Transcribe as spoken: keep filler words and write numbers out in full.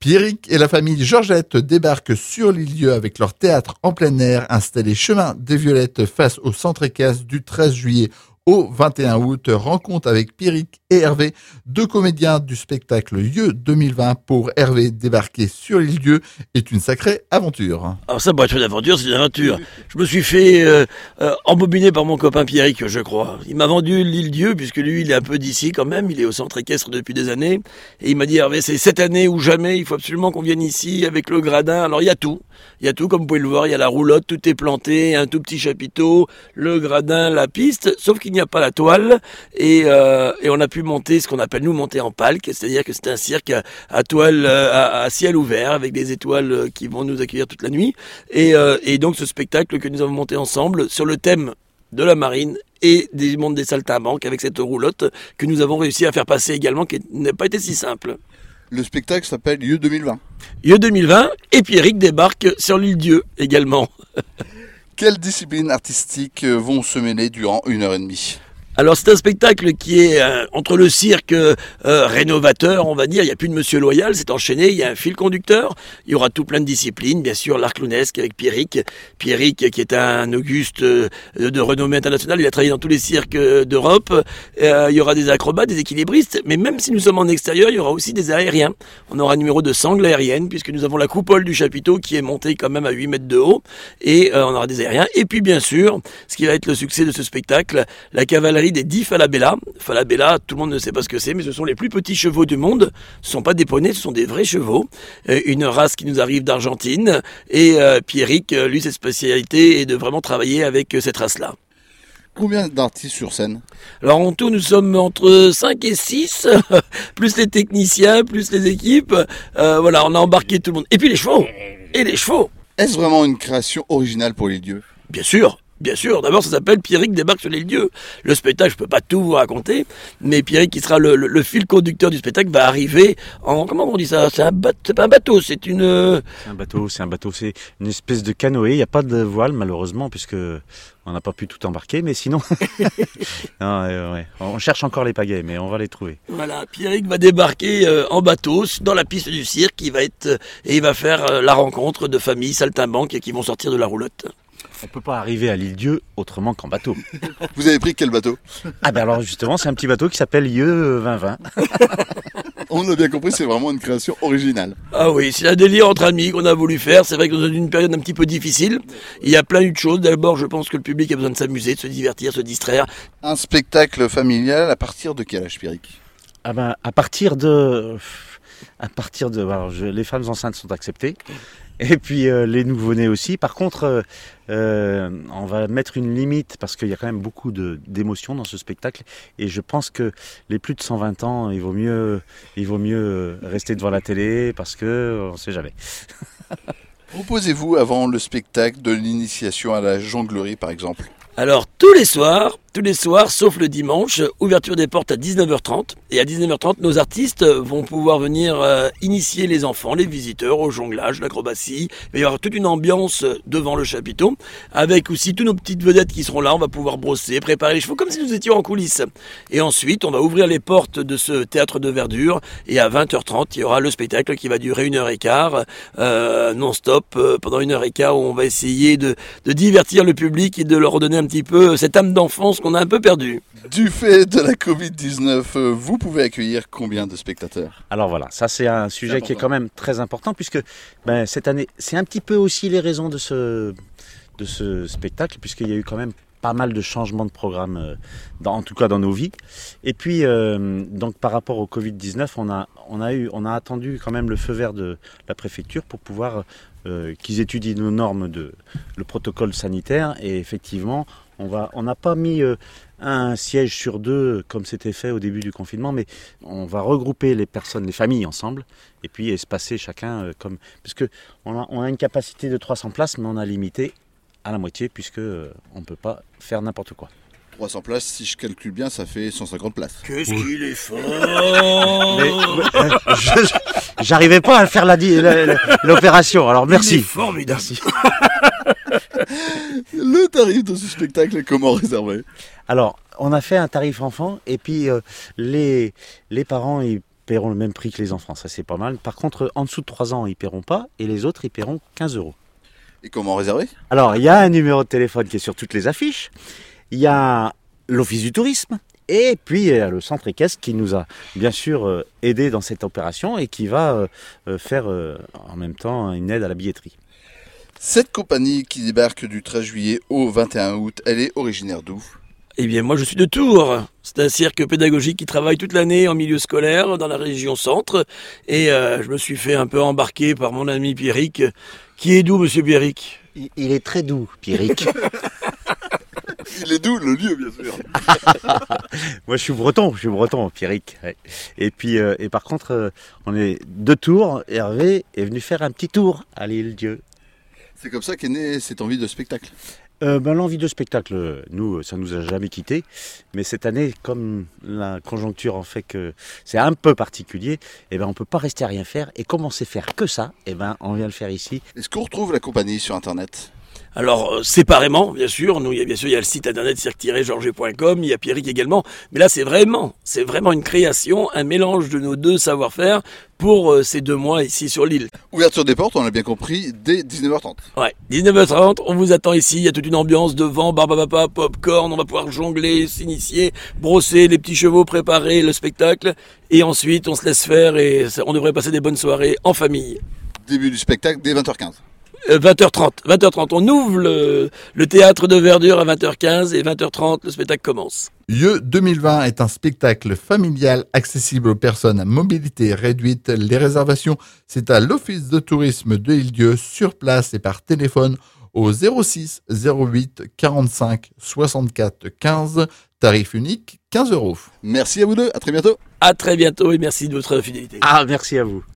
Pierrick et la famille Georgette débarquent sur l'île-Dieu avec leur théâtre en plein air installé chemin des Violettes face au centre équestre du treize juillet au vingt et un août. Rencontre avec Pierrick et Hervé, deux comédiens du spectacle Yeux deux mille vingt. Pour Hervé, débarquer sur l'île-Dieu est une sacrée aventure. Alors ça, pour être une aventure, c'est une aventure. Je me suis fait euh, euh, embobiner par mon copain Pierrick, je crois. Il m'a vendu l'île-Dieu, puisque lui, il est un peu d'ici quand même. Il est au centre équestre depuis des années. Et il m'a dit, Hervé, c'est cette année ou jamais. Il faut absolument qu'on vienne ici avec le gradin. Alors il y a tout. Il y a tout, comme vous pouvez le voir. Il y a la roulotte, tout est planté, un tout petit chapiteau, le gradin, la piste. Sauf qu'il n'y a pas la toile. Et, euh, et on a pu monter ce qu'on appelle nous monter en palque. C'est-à-dire que c'est un cirque à, à toile, à, à ciel ouvert, avec des étoiles qui vont nous accueillir toute la nuit. Et, euh, et donc ce spectacle que nous avons monté ensemble sur le thème de la marine et des mondes des saltimbanques avec cette roulotte que nous avons réussi à faire passer également, qui n'a pas été si simple. Le spectacle s'appelle Yeux deux mille vingt. Yeux deux mille vingt, et Pierrick débarque sur l'île-Dieu également. Quelles disciplines artistiques vont se mêler durant une heure et demie ? Alors c'est un spectacle qui est euh, entre le cirque euh, rénovateur, on va dire, il n'y a plus de Monsieur Loyal, c'est enchaîné, il y a un fil conducteur, il y aura tout plein de disciplines, bien sûr l'art clownesque avec Pierrick, Pierrick qui est un Auguste euh, de renommée internationale, il a travaillé dans tous les cirques euh, d'Europe, euh, il y aura des acrobates, des équilibristes, mais même si nous sommes en extérieur, il y aura aussi des aériens. On aura un numéro de sangle aérienne, puisque nous avons la coupole du chapiteau qui est montée quand même à huit mètres de haut, et euh, on aura des aériens, et puis bien sûr, ce qui va être le succès de ce spectacle, la cavalerie des dix Falabella. Falabella, tout le monde ne sait pas ce que c'est, mais ce sont les plus petits chevaux du monde. Ce ne sont pas des poneys, ce sont des vrais chevaux. Euh, une race qui nous arrive d'Argentine. Et euh, Pierrick, lui, sa spécialité est de vraiment travailler avec euh, cette race-là. Combien d'artistes sur scène ? Alors en tout, nous sommes entre cinq et six, plus les techniciens, plus les équipes. Euh, voilà, on a embarqué tout le monde. Et puis les chevaux. Et les chevaux. Est-ce vraiment une création originale pour les dieux ? Bien sûr. Bien sûr, d'abord ça s'appelle Pierrick débarque sur l'île-Dieu. Le spectacle, je peux pas tout vous raconter, mais Pierrick qui sera le, le, le fil conducteur du spectacle va arriver en, comment on dit ça ? C'est un bateau, c'est pas un bateau, c'est une... C'est un bateau, c'est un bateau, c'est une espèce de canoë, il n'y a pas de voile malheureusement, puisque on n'a pas pu tout embarquer, mais sinon... non, euh, ouais. On cherche encore les pagaies, mais on va les trouver. Voilà, Pierrick va débarquer euh, en bateau dans la piste du cirque, il va être, euh, et il va faire euh, la rencontre de familles saltimbanques qui vont sortir de la roulotte. On ne peut pas arriver à l'île-Dieu autrement qu'en bateau. Vous avez pris quel bateau ? Ah ben alors justement, c'est un petit bateau qui s'appelle Yeux vingt vingt. On a bien compris, c'est vraiment une création originale. Ah oui, c'est un délire entre amis qu'on a voulu faire. C'est vrai que dans une période un petit peu difficile, il y a plein de choses. D'abord, je pense que le public a besoin de s'amuser, de se divertir, se distraire. Un spectacle familial à partir de quel âge, Pierrick ? Ah ben à partir de... À partir de... Alors, je... Les femmes enceintes sont acceptées. Et puis euh, les nouveau-nés aussi. Par contre, euh, euh, on va mettre une limite parce qu'il y a quand même beaucoup de, d'émotions dans ce spectacle. Et je pense que les plus de cent vingt ans, il vaut mieux, il vaut mieux rester devant la télé parce que on ne sait jamais. Proposez-vous avant le spectacle de l'initiation à la jonglerie, par exemple ? Alors tous les soirs, tous les soirs, sauf le dimanche, ouverture des portes à dix-neuf heures trente. Et à dix-neuf heures trente, nos artistes vont pouvoir venir euh, initier les enfants, les visiteurs au jonglage, l'acrobatie. Il va y avoir toute une ambiance devant le chapiteau, avec aussi toutes nos petites vedettes qui seront là. On va pouvoir brosser, préparer les chevaux, comme si nous étions en coulisses. Et ensuite, on va ouvrir les portes de ce théâtre de verdure. Et à vingt heures trente, il y aura le spectacle qui va durer une heure et quart, euh, non-stop, euh, pendant une heure et quart, où on va essayer de, de divertir le public et de leur redonner un petit peu cette âme d'enfance qu'on a un peu perdue. Du fait de la covid dix-neuf, vous pouvez accueillir combien de spectateurs ? Alors voilà, ça c'est un sujet c'est qui est quand même très important puisque ben, cette année, c'est un petit peu aussi les raisons de ce, de ce spectacle puisqu'il y a eu quand même pas mal de changements de programme, dans, en tout cas dans nos vies. Et puis, euh, donc par rapport au covid dix-neuf, on a, on, a eu, on a attendu quand même le feu vert de la préfecture pour pouvoir euh, qu'ils étudient nos normes, de, le protocole sanitaire. Et effectivement, on va, on n'a pas mis euh, un siège sur deux comme c'était fait au début du confinement, mais on va regrouper les personnes, les familles ensemble, et puis espacer chacun euh, comme... Parce qu'on a, on a une capacité de trois cents places, mais on a limité à la moitié, puisque euh, on ne peut pas faire n'importe quoi. trois cents places, si je calcule bien, ça fait cent cinquante places. Qu'est-ce oui. qu'il est fort. Mais, euh, je, je, J'arrivais pas à faire la, la, la, l'opération, alors merci. Il est formidable. Merci. Le tarif de ce spectacle est comment réservé ? Alors, on a fait un tarif enfant, et puis euh, les, les parents, ils paieront le même prix que les enfants, ça c'est pas mal. Par contre, en dessous de trois ans, ils paieront pas, et les autres, ils paieront quinze euros. Et comment réserver? Alors, il y a un numéro de téléphone qui est sur toutes les affiches, il y a l'Office du tourisme, et puis il y a le centre équestre qui nous a bien sûr euh, aidé dans cette opération et qui va euh, euh, faire euh, en même temps une aide à la billetterie. Cette compagnie qui débarque du treize juillet au vingt et un août, elle est originaire d'où? Eh bien, moi, je suis de Tours. C'est un cirque pédagogique qui travaille toute l'année en milieu scolaire dans la région centre. Et euh, je me suis fait un peu embarquer par mon ami Pierrick. Qui est d'où, monsieur Pierrick? Il, il est très doux, Pierrick. Il est d'où, le lieu, bien sûr? Moi, je suis breton, je suis breton, Pierrick. Ouais. Et puis, euh, et par contre, euh, on est de Tours. Hervé est venu faire un petit tour à l'Île-Dieu. C'est comme ça qu'est née cette envie de spectacle. Euh, ben, l'envie de spectacle, nous, ça nous a jamais quittés. Mais cette année, comme la conjoncture en fait que c'est un peu particulier, eh ben, on ne peut pas rester à rien faire. Et comme on sait faire que ça, eh ben, on vient le faire ici. Est-ce qu'on retrouve la compagnie sur Internet? Alors, euh, séparément, bien sûr. Nous, il y a, bien sûr, il y a le site internet cirque tiret georget point com, il y a Pierrick également. Mais là, c'est vraiment, c'est vraiment une création, un mélange de nos deux savoir-faire pour euh, ces deux mois ici sur l'île. Ouverture des portes, on l'a bien compris, dès dix-neuf heures trente. Ouais, dix-neuf heures trente, on vous attend ici. Il y a toute une ambiance devant, barbapapa, popcorn. On va pouvoir jongler, s'initier, brosser les petits chevaux, préparer le spectacle. Et ensuite, on se laisse faire et ça, on devrait passer des bonnes soirées en famille. Début du spectacle dès vingt heures quinze. vingt heures trente, vingt heures trente, on ouvre le, le théâtre de verdure à vingt heures quinze et vingt heures trente, le spectacle commence. Yeux deux mille vingt est un spectacle familial accessible aux personnes à mobilité réduite. Les réservations, c'est à l'Office de tourisme de l'Île-Dieu, sur place et par téléphone au zéro six zéro huit quarante-cinq soixante-quatre quinze, tarif unique quinze euros. Merci à vous deux, à très bientôt. À très bientôt et merci de votre fidélité. Ah, merci à vous.